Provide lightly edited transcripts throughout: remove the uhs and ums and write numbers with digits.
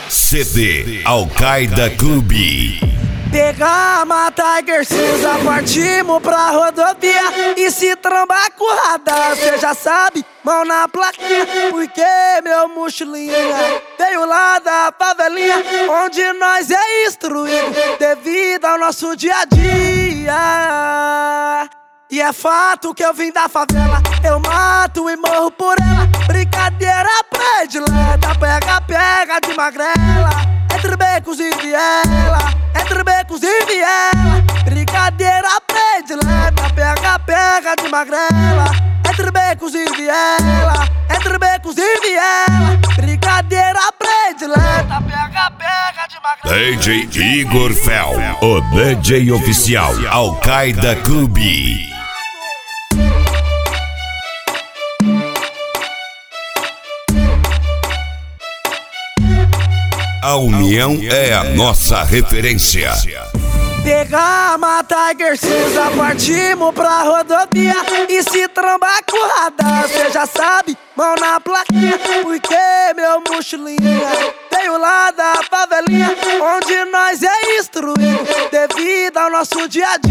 CD Al-Qaeda Clube. Pegar, matar Tiger cinza, partimos pra rodovia. E se trombar com o radar, cê já sabe, mão na plaquinha. Porque meu mochilinha veio lá da favelinha, onde nós é instruído devido ao nosso dia a dia. E é fato que eu vim da favela, eu mato e morro por ela. Brincadeira predileta, pega de magrela. Entre becos e viela, entre becos e viela. Brincadeira predileta, pega de magrela. Entre becos e viela, entre becos e viela. Brincadeira predileta, pega de magrela. DJ Igor Fel, o DJ oficial Al-Qaeda Clube. A união é a nossa referência. Pegar, matar Tiger cinza, partimos pra rodovia. E se trombar com o radar, cê já sabe, mão na plaquinha. Porque meu mochilinha veio lá da favelinha, onde nós é instruído devido ao nosso dia a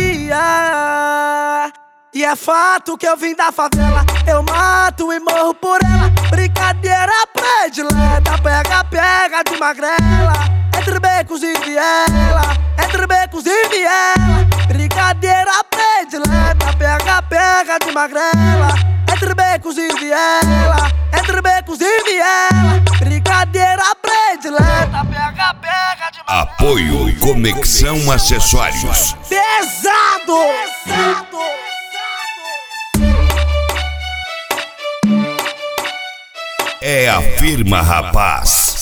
dia. E é fato que eu vim da favela, eu mato e morro por ela. Brincadeira predileta, pega de magrela. Entre becos e viela, entre becos e viela. Brincadeira predileta, pega de magrela. Entre becos e viela, entre becos e viela. Brincadeira predileta, pega de magrela. Apoio Conexão Acessórios. Pesado! É a firma, rapaz.